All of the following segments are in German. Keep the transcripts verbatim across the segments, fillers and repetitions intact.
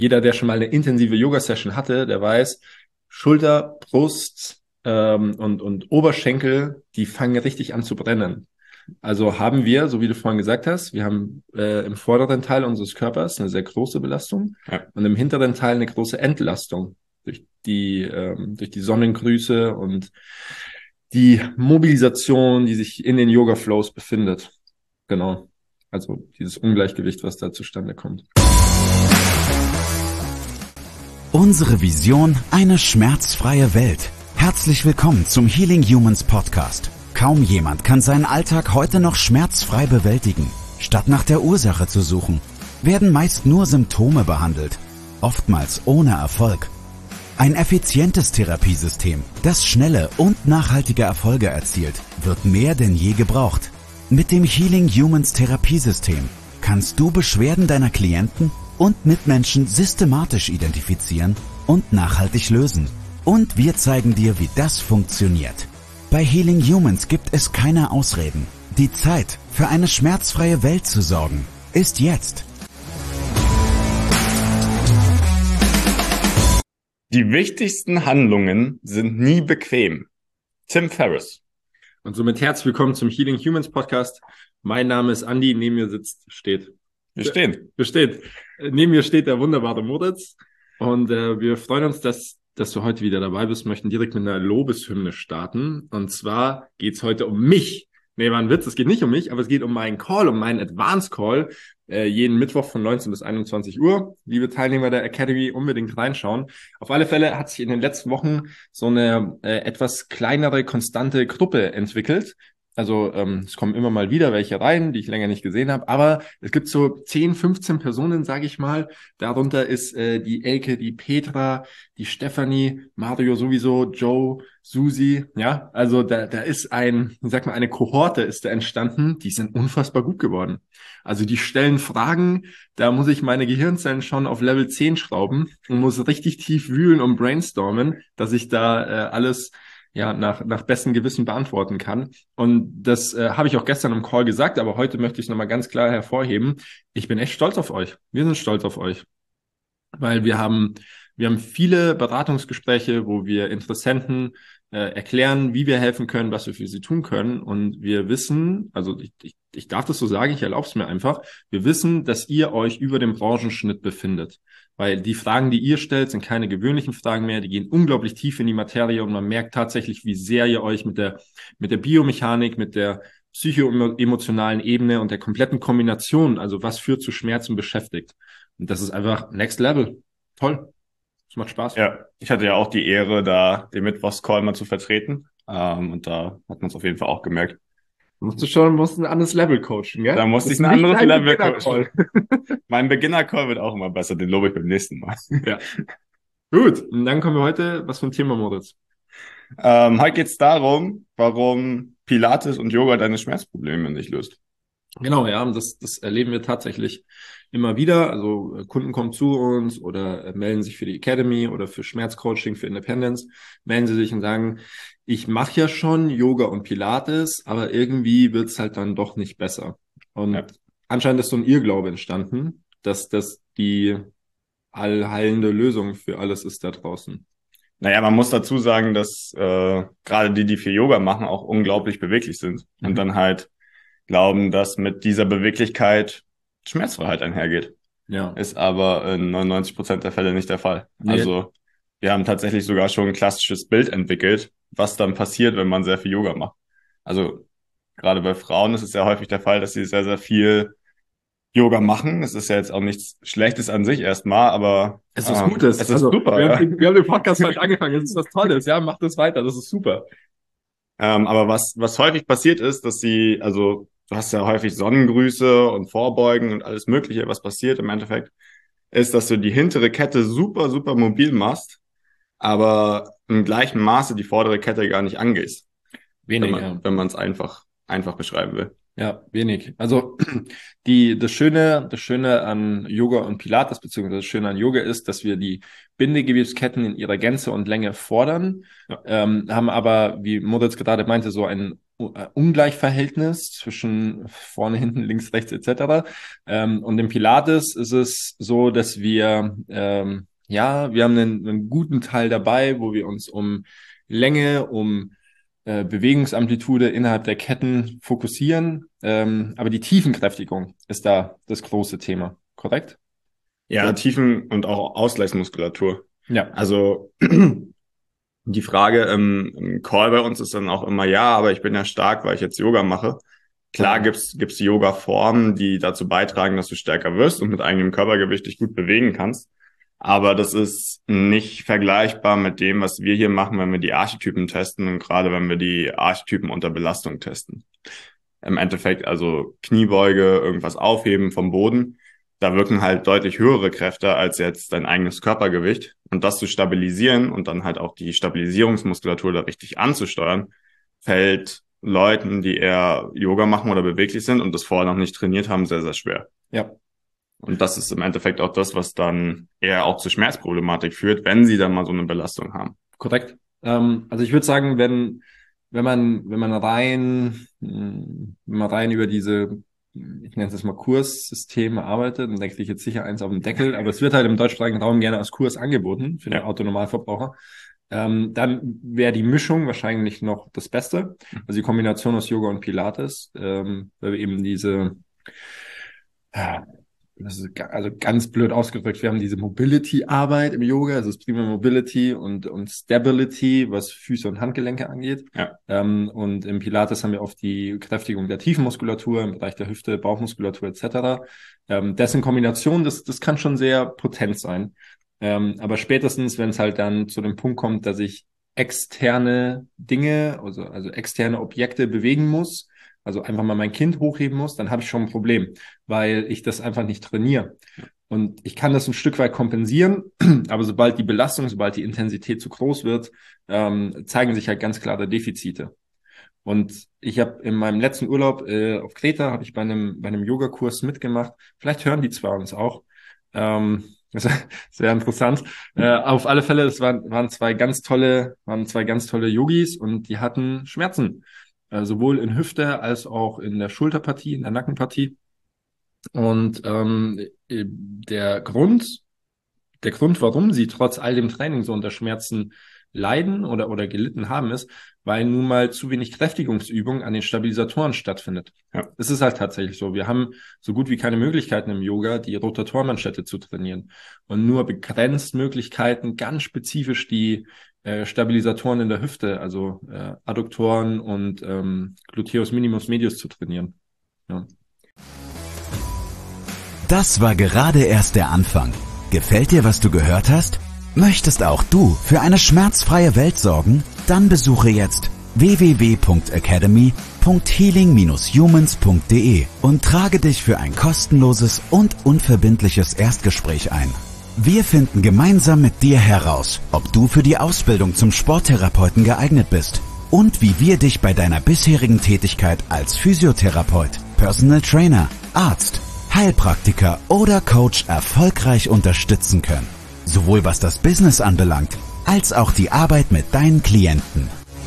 Jeder, der schon mal eine intensive Yoga-Session hatte, der weiß, Schulter, Brust ähm, und, und Oberschenkel, die fangen richtig an zu brennen. Also haben wir, so wie du vorhin gesagt hast, wir haben äh, im vorderen Teil unseres Körpers eine sehr große Belastung Ja. und im hinteren Teil eine große Entlastung durch die, ähm, durch die Sonnengrüße und die Mobilisation, die sich in den Yoga-Flows befindet. Genau. Also dieses Ungleichgewicht, was da zustande kommt. Unsere Vision, eine schmerzfreie Welt. Herzlich willkommen zum Healing Humans Podcast. Kaum jemand kann seinen Alltag heute noch schmerzfrei bewältigen. Statt nach der Ursache zu suchen, werden meist nur Symptome behandelt, oftmals ohne Erfolg. Ein effizientes Therapiesystem, das schnelle und nachhaltige Erfolge erzielt, wird mehr denn je gebraucht. Mit dem Healing Humans Therapiesystem kannst du Beschwerden deiner Klienten und Mitmenschen systematisch identifizieren und nachhaltig lösen. Und wir zeigen dir, wie das funktioniert. Bei Healing Humans gibt es keine Ausreden. Die Zeit, für eine schmerzfreie Welt zu sorgen, ist jetzt. Die wichtigsten Handlungen sind nie bequem. Tim Ferriss. Und somit herzlich willkommen zum Healing Humans Podcast. Mein Name ist Andi, neben mir sitzt, steht. Wir stehen. Wir steht. Neben mir steht der wunderbare Moritz. Und äh, wir freuen uns, dass, dass du heute wieder dabei bist, möchten direkt mit einer Lobeshymne starten. Und zwar geht's heute um mich. Nee, war ein Witz, es geht nicht um mich, aber es geht um meinen Call, um meinen Advance Call, äh, jeden Mittwoch von neunzehn bis einundzwanzig Uhr. Liebe Teilnehmer der Academy, unbedingt reinschauen. Auf alle Fälle hat sich in den letzten Wochen so eine äh, etwas kleinere, konstante Gruppe entwickelt. Also ähm, es kommen immer mal wieder welche rein, die ich länger nicht gesehen habe, aber es gibt so zehn, fünfzehn Personen, sage ich mal. Darunter ist äh, die Elke, die Petra, die Stefanie, Mario sowieso, Joe, Susi, ja, also da, da ist ein, ich sag mal, eine Kohorte ist da entstanden, die sind unfassbar gut geworden. Also die stellen Fragen, da muss ich meine Gehirnzellen schon auf Level zehn schrauben und muss richtig tief wühlen und brainstormen, dass ich da äh, alles ja nach nach bestem Gewissen beantworten kann. Und das äh, habe ich auch gestern im Call gesagt, aber heute möchte ich es nochmal ganz klar hervorheben. Ich bin echt stolz auf euch. Wir sind stolz auf euch, weil wir haben wir haben viele Beratungsgespräche, wo wir Interessenten äh, erklären, wie wir helfen können, was wir für sie tun können. Und wir wissen, also ich, ich, ich darf das so sagen, ich erlaube es mir einfach, wir wissen, dass ihr euch über dem Branchenschnitt befindet. Weil die Fragen, die ihr stellt, sind keine gewöhnlichen Fragen mehr, die gehen unglaublich tief in die Materie und man merkt tatsächlich, wie sehr ihr euch mit der mit der Biomechanik, mit der psycho-emotionalen Ebene und der kompletten Kombination, also was führt zu Schmerzen, beschäftigt. Und das ist einfach Next Level. Toll. Es macht Spaß. Ja, ich hatte ja auch die Ehre, da den Mittwochscall mal zu vertreten. Ähm, und da hat man es auf jeden Fall auch gemerkt. Du musst schon musst ein anderes Level coachen, gell? Da musste Das ich ein ist nicht anderes dein Level Beginner-Call. coachen. Mein Beginner-Call wird auch immer besser, den lobe ich beim nächsten Mal. Ja. Gut, und dann kommen wir heute, was für ein Thema, Moritz? Ähm, heute geht es darum, warum Pilates und Yoga deine Schmerzprobleme nicht löst. Genau, ja, und das, das erleben wir tatsächlich immer wieder. Also äh, Kunden kommen zu uns oder äh, melden sich für die Academy oder für Schmerzcoaching, für Independence, melden sie sich und sagen, ich mache ja schon Yoga und Pilates, aber irgendwie wird's halt dann doch nicht besser. Und Ja. anscheinend ist so ein Irrglaube entstanden, dass das die allheilende Lösung für alles ist da draußen. Naja, man muss dazu sagen, dass äh, gerade die, die viel Yoga machen, auch unglaublich beweglich sind. Mhm. Und dann halt glauben, dass mit dieser Beweglichkeit Schmerzfreiheit einhergeht. Ja. Ist aber in neunundneunzig Prozent der Fälle nicht der Fall. Nee. Also wir haben tatsächlich sogar schon ein klassisches Bild entwickelt, was dann passiert, wenn man sehr viel Yoga macht. Also gerade bei Frauen ist es ja häufig der Fall, dass sie sehr, sehr viel Yoga machen. Es ist ja jetzt auch nichts Schlechtes an sich erstmal, aber Es ist was ähm, Gutes. Es ist Also, super. Wir, Ja. haben, wir haben den Podcast falsch angefangen. Es ist was Tolles. Ja, macht das weiter. Das ist super. Ähm, aber was, was häufig passiert ist, dass sie, also du hast ja häufig Sonnengrüße und Vorbeugen und alles Mögliche, was passiert im Endeffekt, ist, dass du die hintere Kette super, super mobil machst, aber im gleichen Maße die vordere Kette gar nicht angehst. Wenig, wenn man, ja. wenn man es einfach, einfach beschreiben will. Ja, wenig. Also die das Schöne, das Schöne an Yoga und Pilates, beziehungsweise das Schöne an Yoga ist, dass wir die Bindegewebsketten in ihrer Gänze und Länge fordern, Ja. ähm, haben aber, wie Moritz gerade meinte, so einen Ungleichverhältnis zwischen vorne, hinten, links, rechts et cetera. Ähm, und im Pilates ist es so, dass wir, ähm, ja, wir haben einen, einen guten Teil dabei, wo wir uns um Länge, um äh, Bewegungsamplitude innerhalb der Ketten fokussieren. Ähm, aber die Tiefenkräftigung ist da das große Thema, korrekt? Ja, So. Tiefen- und auch Ausgleichsmuskulatur. Ja. Also die Frage im, im Call bei uns ist dann auch immer, ja, aber ich bin ja stark, weil ich jetzt Yoga mache. Klar Ja. gibt's gibt's Yoga-Formen, die dazu beitragen, dass du stärker wirst und mit eigenem Körpergewicht dich gut bewegen kannst. Aber das ist nicht vergleichbar mit dem, was wir hier machen, wenn wir die Archetypen testen und gerade wenn wir die Archetypen unter Belastung testen. Im Endeffekt also Kniebeuge, irgendwas aufheben vom Boden. Da wirken halt deutlich höhere Kräfte als jetzt dein eigenes Körpergewicht. Und das zu stabilisieren und dann halt auch die Stabilisierungsmuskulatur da richtig anzusteuern, fällt Leuten, die eher Yoga machen oder beweglich sind und das vorher noch nicht trainiert haben, sehr, sehr schwer. Ja. Und das ist im Endeffekt auch das, was dann eher auch zur Schmerzproblematik führt, wenn sie dann mal so eine Belastung haben. Korrekt. Ähm, also ich würde sagen, wenn, wenn man, wenn man rein, wenn man rein über diese, ich nenne es jetzt mal Kurssysteme arbeitet, dann denke ich jetzt sicher eins auf dem Deckel, aber es wird halt im deutschsprachigen Raum gerne als Kurs angeboten für den Ja. Autonormalverbraucher. Ähm, dann wäre die Mischung wahrscheinlich noch das Beste. Also die Kombination aus Yoga und Pilates, ähm, weil wir eben diese, ja, das ist ga- also ganz blöd ausgedrückt, wir haben diese Mobility-Arbeit im Yoga, also es ist prima Mobility und, und Stability, was Füße und Handgelenke angeht. Ja. Ähm, und im Pilates haben wir oft die Kräftigung der Tiefenmuskulatur im Bereich der Hüfte, Bauchmuskulatur et cetera. Ähm, das in Kombination, das, das kann schon sehr potent sein. Ähm, aber spätestens, wenn es halt dann zu dem Punkt kommt, dass ich externe Dinge, also, also externe Objekte bewegen muss, also einfach mal mein Kind hochheben muss, dann habe ich schon ein Problem, weil ich das einfach nicht trainiere. Und ich kann das ein Stück weit kompensieren, aber sobald die Belastung, sobald die Intensität zu groß wird, ähm, zeigen sich halt ganz klare Defizite. Und ich habe in meinem letzten Urlaub äh, auf Kreta, habe ich bei einem, bei einem Yogakurs mitgemacht. Vielleicht hören die zwei uns auch. Ähm, das ist sehr interessant. Äh, auf alle Fälle, das waren, waren zwei ganz tolle, waren zwei ganz tolle Yogis und die hatten Schmerzen. Äh, sowohl in Hüfte als auch in der Schulterpartie, in der Nackenpartie. Und ähm, äh, der Grund, der Grund, warum sie trotz all dem Training so unter Schmerzen leiden oder, oder gelitten haben, ist, weil nun mal zu wenig Kräftigungsübung an den Stabilisatoren stattfindet. Ja. Es ist halt tatsächlich so. Wir haben so gut wie keine Möglichkeiten im Yoga, die Rotatorenmanschette zu trainieren. Und nur begrenzt Möglichkeiten, ganz spezifisch die äh, Stabilisatoren in der Hüfte, also äh, Adduktoren und ähm, Gluteus Minimus Medius zu trainieren. Ja. Das war gerade erst der Anfang. Gefällt dir, was du gehört hast? Möchtest auch du für eine schmerzfreie Welt sorgen? Dann besuche jetzt w w w punkt academy punkt healing dash humans punkt d e und trage dich für ein kostenloses und unverbindliches Erstgespräch ein. Wir finden gemeinsam mit dir heraus, ob du für die Ausbildung zum Sporttherapeuten geeignet bist und wie wir dich bei deiner bisherigen Tätigkeit als Physiotherapeut, Personal Trainer, Arzt, Heilpraktiker oder Coach erfolgreich unterstützen können. Sowohl was das Business anbelangt, als auch die Arbeit mit deinen Klienten.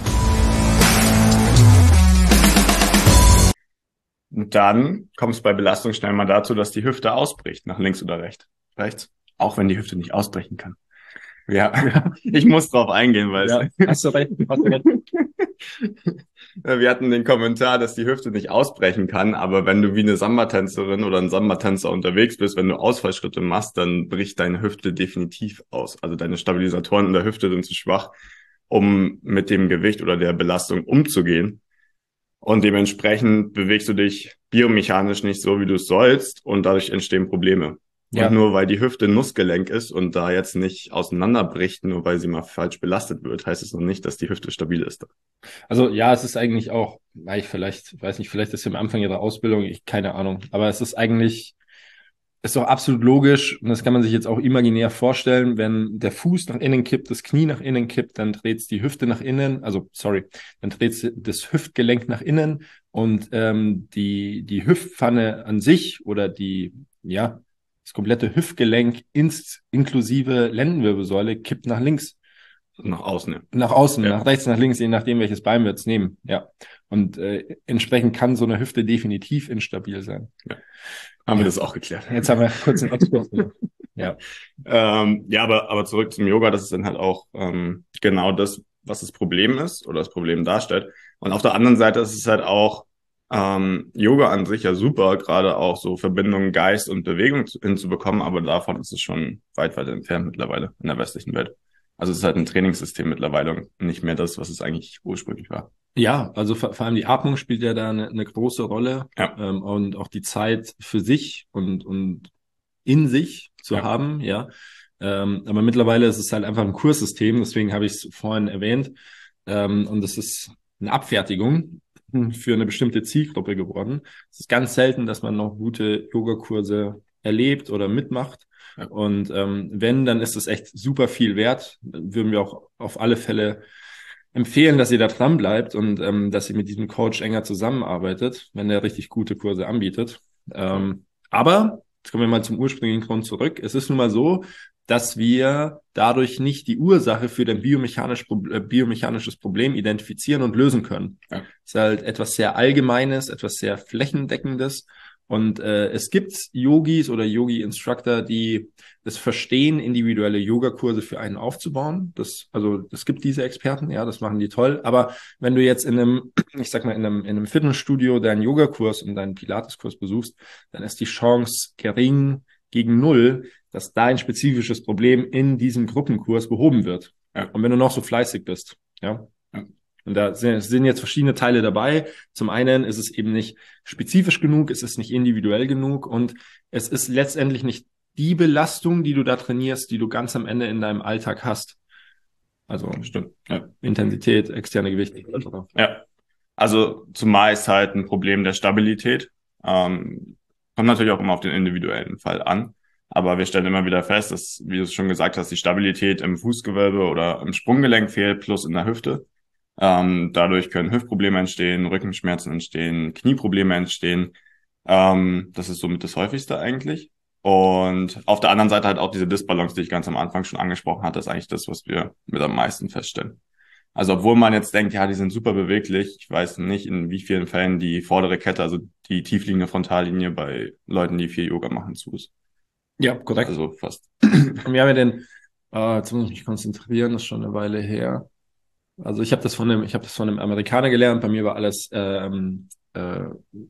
Und dann kommt es bei Belastung schnell mal dazu, dass die Hüfte ausbricht, nach links oder rechts. Rechts. Auch wenn die Hüfte nicht ausbrechen kann. Ja, ich muss drauf eingehen, weil Ja, hast du recht, hast du recht. wir hatten den Kommentar, dass die Hüfte nicht ausbrechen kann, aber wenn du wie eine Samba-Tänzerin oder ein Samba-Tänzer unterwegs bist, wenn du Ausfallschritte machst, dann bricht deine Hüfte definitiv aus. Also deine Stabilisatoren in der Hüfte sind zu schwach, um mit dem Gewicht oder der Belastung umzugehen. Und dementsprechend bewegst du dich biomechanisch nicht so, wie du es sollst, und dadurch entstehen Probleme. Ja. Und nur weil die Hüfte ein Nussgelenk ist und da jetzt nicht auseinanderbricht, nur weil sie mal falsch belastet wird, heißt es noch nicht, dass die Hüfte stabil ist. Also ja, es ist eigentlich auch, weil ich vielleicht, weiß nicht, vielleicht ist es am Anfang ihrer Ausbildung, ich keine Ahnung, aber es ist eigentlich, ist doch absolut logisch und das kann man sich jetzt auch imaginär vorstellen, wenn der Fuß nach innen kippt, das Knie nach innen kippt, dann dreht die Hüfte nach innen, also sorry, dann dreht das Hüftgelenk nach innen und ähm, die die Hüftpfanne an sich oder die, ja, das komplette Hüftgelenk ins, inklusive Lendenwirbelsäule kippt nach links. Nach außen, ja. Nach außen, Ja. nach rechts, nach links, je nachdem, welches Bein wir jetzt nehmen. Ja. Und äh, entsprechend kann so eine Hüfte definitiv instabil sein. Ja. Haben wir das auch geklärt. Jetzt haben wir kurz einen Exkurs gemacht. Ja. Ähm, ja, aber, aber zurück zum Yoga, das ist dann halt auch ähm, genau das, was das Problem ist oder das Problem darstellt. Und auf der anderen Seite ist es halt auch ähm, Yoga an sich ja super, gerade auch so Verbindungen Geist und Bewegung zu, hinzubekommen, aber davon ist es schon weit, weit entfernt mittlerweile in der westlichen Welt. Also es ist halt ein Trainingssystem mittlerweile und nicht mehr das, was es eigentlich ursprünglich war. Ja, also vor, vor allem die Atmung spielt ja da eine, eine große Rolle, Ja. ähm, und auch die Zeit für sich und, und in sich zu Ja. haben, ja. Ähm, aber mittlerweile ist es halt einfach ein Kurssystem, deswegen habe ich es vorhin erwähnt. Ähm, und es ist eine Abfertigung für eine bestimmte Zielgruppe geworden. Es ist ganz selten, dass man noch gute Yogakurse erlebt oder mitmacht. Ja. Und ähm, wenn, dann ist es echt super viel wert. Würden wir auch auf alle Fälle empfehlen, dass ihr da dran bleibt und ähm, dass ihr mit diesem Coach enger zusammenarbeitet, wenn er richtig gute Kurse anbietet. Ähm, aber, jetzt kommen wir mal zum ursprünglichen Grund zurück. Es ist nun mal so, dass wir dadurch nicht die Ursache für ein biomechanisch, äh, biomechanisches Problem identifizieren und lösen können. Ja. Es ist halt etwas sehr Allgemeines, etwas sehr Flächendeckendes. Und äh, es gibt Yogis oder Yogi-Instructor, die es verstehen, individuelle Yogakurse für einen aufzubauen. Das, also es gibt diese Experten, ja, das machen die toll. Aber wenn du jetzt in einem, ich sag mal, in einem, in einem Fitnessstudio deinen Yogakurs und deinen Pilateskurs besuchst, dann ist die Chance gering gegen null, dass da ein spezifisches Problem in diesem Gruppenkurs behoben wird. Ja. Und wenn du noch so fleißig bist, ja. Ja. Und da sind, sind jetzt verschiedene Teile dabei. Zum einen ist es eben nicht spezifisch genug, es ist nicht individuell genug und es ist letztendlich nicht die Belastung, die du da trainierst, die du ganz am Ende in deinem Alltag hast. Also Stimmt. Ja. Intensität, externe Gewichte et cetera. Ja. Also zumeist halt ein Problem der Stabilität. Ähm, kommt natürlich auch immer auf den individuellen Fall an. Aber wir stellen immer wieder fest, dass, wie du es schon gesagt hast, die Stabilität im Fußgewölbe oder im Sprunggelenk fehlt, plus in der Hüfte. Ähm, dadurch können Hüftprobleme entstehen, Rückenschmerzen entstehen, Knieprobleme entstehen. Ähm, das ist somit das häufigste eigentlich. Und auf der anderen Seite halt auch diese Disbalance, die ich ganz am Anfang schon angesprochen hatte, ist eigentlich das, was wir mit am meisten feststellen. Also obwohl man jetzt denkt, ja, die sind super beweglich, ich weiß nicht, in wie vielen Fällen die vordere Kette, also die tiefliegende Frontallinie bei Leuten, die viel Yoga machen, zu ist. Ja, korrekt. Also fast. Und wir haben ja den, äh, jetzt muss ich mich konzentrieren, das ist schon eine Weile her. Also ich habe das von einem, ich habe das von einem Amerikaner gelernt. Bei mir war alles ähm, äh,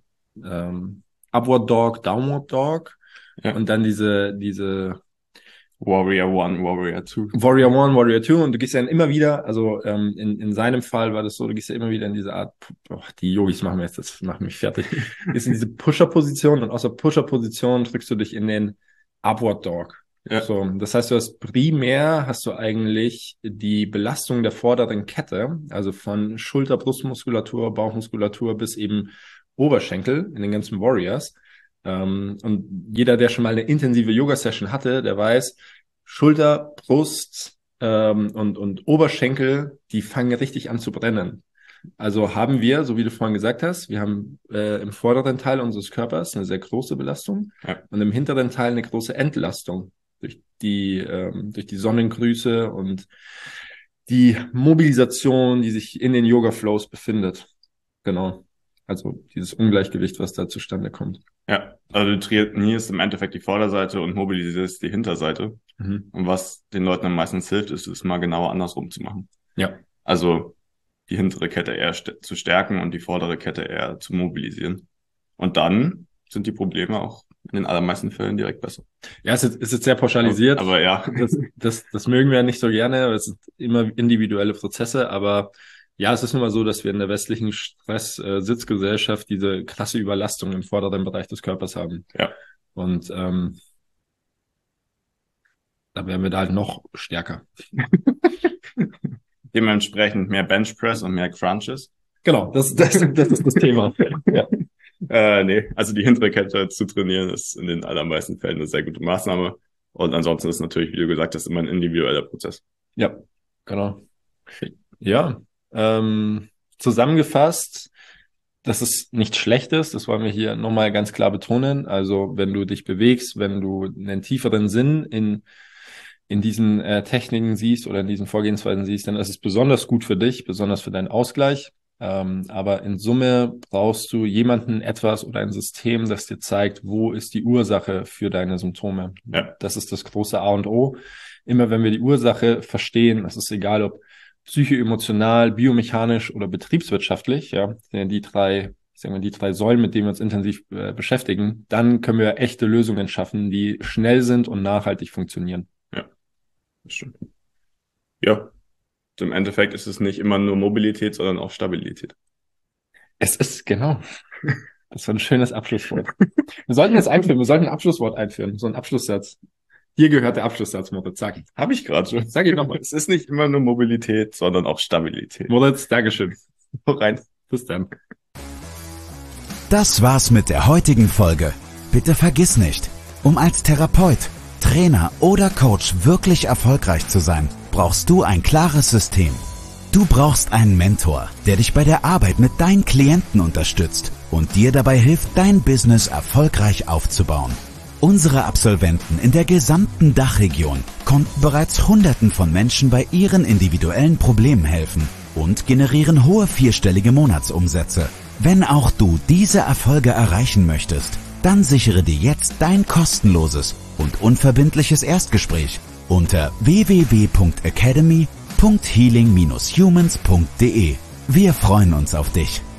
ähm, Upward Dog, Downward Dog, Ja. und dann diese diese Warrior One, Warrior Two. Warrior One, Warrior Two, und du gehst ja dann immer wieder, also ähm, in in seinem Fall war das so, du gehst ja immer wieder in diese Art, oh, die Yogis machen mir jetzt, das macht mich fertig, ist in diese Pusher-Position und aus der Pusher-Position drückst du dich in den Upward Dog. Ja. So, das heißt, du hast primär hast du eigentlich die Belastung der vorderen Kette, also von Schulter, Brustmuskulatur, Bauchmuskulatur bis eben Oberschenkel in den ganzen Warriors. Ähm, und jeder, der schon mal eine intensive Yoga-Session hatte, der weiß, Schulter, Brust ähm, und, und Oberschenkel, die fangen richtig an zu brennen. Also haben wir, so wie du vorhin gesagt hast, wir haben äh, im vorderen Teil unseres Körpers eine sehr große Belastung, Ja. und im hinteren Teil eine große Entlastung durch die ähm, durch die Sonnengrüße und die Mobilisation, die sich in den Yoga-Flows befindet. Genau. Also dieses Ungleichgewicht, was da zustande kommt. Ja, also du trainierst im Endeffekt die Vorderseite und mobilisierst die Hinterseite. Mhm. Und was den Leuten am meisten hilft, ist es mal genauer andersrum zu machen. Ja. Also die hintere Kette eher st- zu stärken und die vordere Kette eher zu mobilisieren. Und dann sind die Probleme auch in den allermeisten Fällen direkt besser. Ja, es ist, ist jetzt sehr pauschalisiert. Aber ja, Das, das, das mögen wir nicht so gerne. Es sind immer individuelle Prozesse, aber ja, es ist nun mal so, dass wir in der westlichen Stress-Sitzgesellschaft diese krasse Überlastung im vorderen Bereich des Körpers haben. Ja. Und ähm, da werden wir da halt noch stärker. dementsprechend mehr Benchpress und mehr Crunches. Genau, das, das, das ist das Thema. Ja. Äh, nee, also die hintere Kette zu trainieren ist in den allermeisten Fällen eine sehr gute Maßnahme. Und ansonsten ist natürlich, wie du gesagt hast, immer ein individueller Prozess. Ja, genau. Ja, ähm, zusammengefasst, dass es nichts Schlechtes, das wollen wir hier nochmal ganz klar betonen. Also wenn du dich bewegst, wenn du einen tieferen Sinn in in diesen äh, Techniken siehst oder in diesen Vorgehensweisen siehst, dann ist es besonders gut für dich, besonders für deinen Ausgleich. Ähm, aber in Summe brauchst du jemanden, etwas oder ein System, das dir zeigt, wo ist die Ursache für deine Symptome. Ja. Das ist das große A und O. Immer wenn wir die Ursache verstehen, es ist egal, ob psychoemotional, biomechanisch oder betriebswirtschaftlich, ja, die drei, sagen wir, die drei Säulen, mit denen wir uns intensiv äh, beschäftigen, dann können wir echte Lösungen schaffen, die schnell sind und nachhaltig funktionieren. Ja, das stimmt. Ja. Im Endeffekt ist es nicht immer nur Mobilität, sondern auch Stabilität. Es ist, genau. Das war ein schönes Abschlusswort. Wir sollten das einführen, wir sollten ein Abschlusswort einführen, so ein Abschlusssatz. Dir gehört der Abschlusssatz, Moritz, sag. Habe ich gerade schon. Sag ich nochmal. Es ist nicht immer nur Mobilität, sondern auch Stabilität. Moritz, Dankeschön. Rein. Bis dann. Das war's mit der heutigen Folge. Bitte vergiss nicht, um als Therapeut, Trainer oder Coach wirklich erfolgreich zu sein, brauchst du ein klares System. Du brauchst einen Mentor, der dich bei der Arbeit mit deinen Klienten unterstützt und dir dabei hilft, dein Business erfolgreich aufzubauen. Unsere Absolventen in der gesamten Dachregion konnten bereits Hunderten von Menschen bei ihren individuellen Problemen helfen und generieren hohe vierstellige Monatsumsätze. Wenn auch du diese Erfolge erreichen möchtest, dann sichere dir jetzt dein kostenloses und unverbindliches Erstgespräch unter w w w punkt academy punkt healing dash humans punkt d e. Wir freuen uns auf dich.